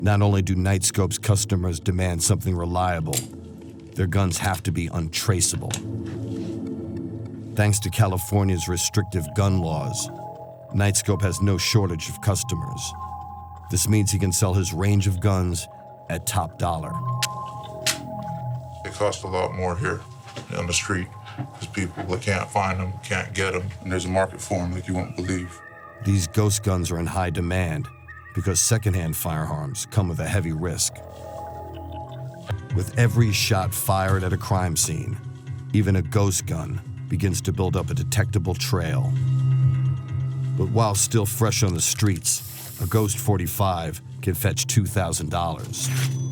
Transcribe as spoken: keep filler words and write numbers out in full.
Not only do Knightscope's customers demand something reliable, their guns have to be untraceable. Thanks to California's restrictive gun laws, Knightscope has no shortage of customers. This means he can sell his range of guns at top dollar. It costs a lot more here on the street because people that can't find them, can't get them, and there's a market for them like you won't believe. These ghost guns are in high demand because secondhand firearms come with a heavy risk. With every shot fired at a crime scene, even a ghost gun begins to build up a detectable trail. But while still fresh on the streets, a Ghost forty-five can fetch two thousand dollars.